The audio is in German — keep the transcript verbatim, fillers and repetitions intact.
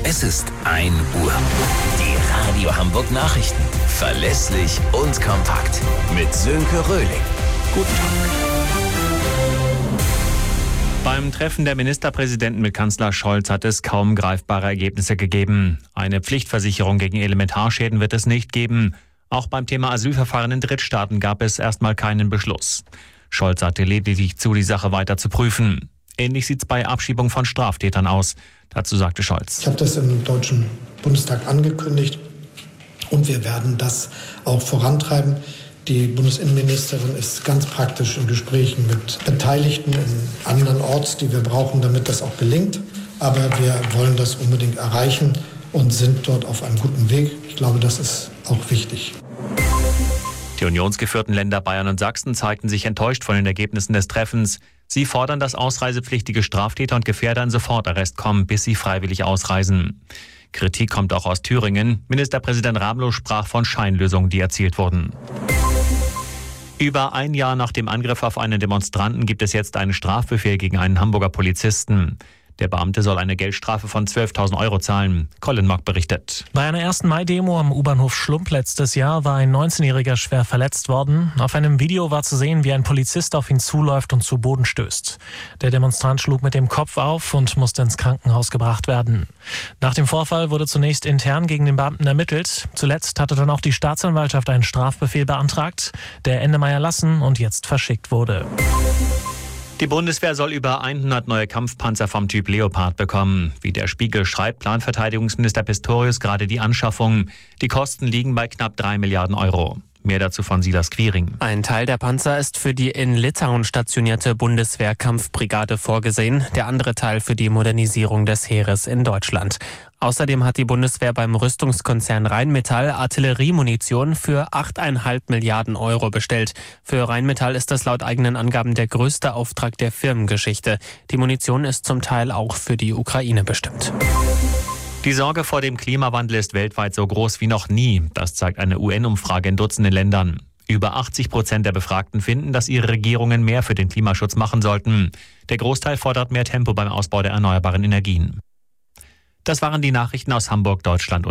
Es ist ein Uhr. Die Radio Hamburg Nachrichten. Verlässlich und kompakt. Mit Sönke Röhling. Guten Tag. Beim Treffen der Ministerpräsidenten mit Kanzler Scholz hat es kaum greifbare Ergebnisse gegeben. Eine Pflichtversicherung gegen Elementarschäden wird es nicht geben. Auch beim Thema Asylverfahren in Drittstaaten gab es erstmal keinen Beschluss. Scholz sagte lediglich zu, die Sache weiter zu prüfen. Ähnlich sieht es bei Abschiebung von Straftätern aus. Dazu sagte Scholz: Ich habe das im Deutschen Bundestag angekündigt und wir werden das auch vorantreiben. Die Bundesinnenministerin ist ganz praktisch in Gesprächen mit Beteiligten in anderen Orts, die wir brauchen, damit das auch gelingt. Aber wir wollen das unbedingt erreichen und sind dort auf einem guten Weg. Ich glaube, das ist auch wichtig. Die unionsgeführten Länder Bayern und Sachsen zeigten sich enttäuscht von den Ergebnissen des Treffens. Sie fordern, dass ausreisepflichtige Straftäter und Gefährder in Sofortarrest kommen, bis sie freiwillig ausreisen. Kritik kommt auch aus Thüringen. Ministerpräsident Ramelow sprach von Scheinlösungen, die erzielt wurden. Über ein Jahr nach dem Angriff auf einen Demonstranten gibt es jetzt einen Strafbefehl gegen einen Hamburger Polizisten. Der Beamte soll eine Geldstrafe von zwölftausend Euro zahlen. Colin Mock berichtet. Bei einer ersten Mai-Demo am U-Bahnhof Schlump letztes Jahr war ein neunzehnjähriger schwer verletzt worden. Auf einem Video war zu sehen, wie ein Polizist auf ihn zuläuft und zu Boden stößt. Der Demonstrant schlug mit dem Kopf auf und musste ins Krankenhaus gebracht werden. Nach dem Vorfall wurde zunächst intern gegen den Beamten ermittelt. Zuletzt hatte dann auch die Staatsanwaltschaft einen Strafbefehl beantragt, der Ende Mai erlassen und jetzt verschickt wurde. Die Bundeswehr soll über hundert neue Kampfpanzer vom Typ Leopard bekommen. Wie der Spiegel schreibt, plant Verteidigungsminister Pistorius gerade die Anschaffung. Die Kosten liegen bei knapp drei Milliarden Euro. Mehr dazu von Silas Quiring. Ein Teil der Panzer ist für die in Litauen stationierte Bundeswehr-Kampfbrigade vorgesehen, der andere Teil für die Modernisierung des Heeres in Deutschland. Außerdem hat die Bundeswehr beim Rüstungskonzern Rheinmetall Artilleriemunition für acht Komma fünf Milliarden Euro bestellt. Für Rheinmetall ist das laut eigenen Angaben der größte Auftrag der Firmengeschichte. Die Munition ist zum Teil auch für die Ukraine bestimmt. Die Sorge vor dem Klimawandel ist weltweit so groß wie noch nie. Das zeigt eine U N-Umfrage in Dutzenden Ländern. Über achtzig Prozent der Befragten finden, dass ihre Regierungen mehr für den Klimaschutz machen sollten. Der Großteil fordert mehr Tempo beim Ausbau der erneuerbaren Energien. Das waren die Nachrichten aus Hamburg, Deutschland und